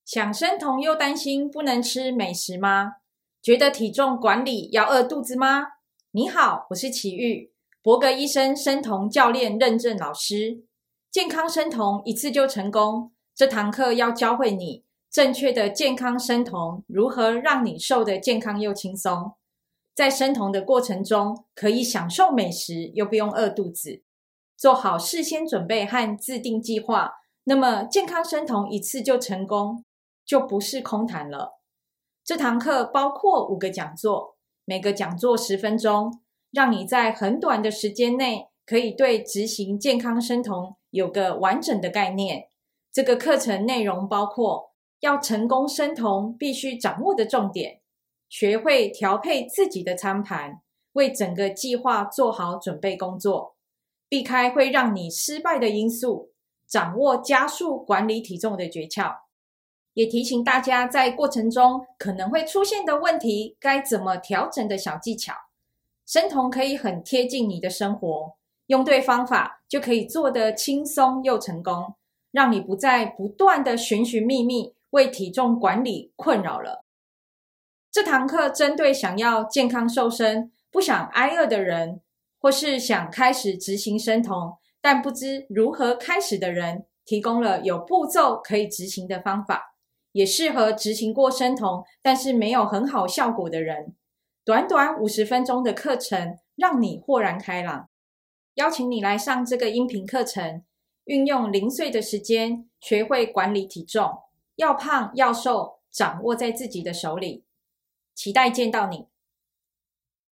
想生酮又担心不能吃美食吗？觉得体重管理要饿肚子吗？你好，我是奇玉，博格医生生酮教练认证老师。健康生酮一次就成功，这堂课要教会你正确的健康生酮，如何让你瘦得健康又轻松。在生酮的过程中，可以享受美食，又不用饿肚子。做好事先准备和制定计划，那么健康生酮一次就成功，就不是空谈了。这堂课包括5个讲座，每个讲座10分钟，让你在很短的时间内可以对执行健康生酮有个完整的概念。这个课程内容包括要成功生酮必须掌握的重点，学会调配自己的餐盘，为整个计划做好准备工作，避开会让你失败的因素，掌握加速管理体重的诀窍。也提醒大家在过程中可能会出现的问题该怎么调整的小技巧。生酮可以很贴近你的生活，用对方法就可以做得轻松又成功，让你不再不断的寻寻觅觅为体重管理困扰了。这堂课针对想要健康瘦身、不想挨饿的人，或是想开始执行生酮但不知如何开始的人，提供了有步骤可以执行的方法，也适合执行过生酮但是没有很好效果的人。短短50分钟的课程，让你豁然开朗。邀请你来上这个音频课程，运用零碎的时间，学会管理体重，要胖要瘦，掌握在自己的手里。期待见到你。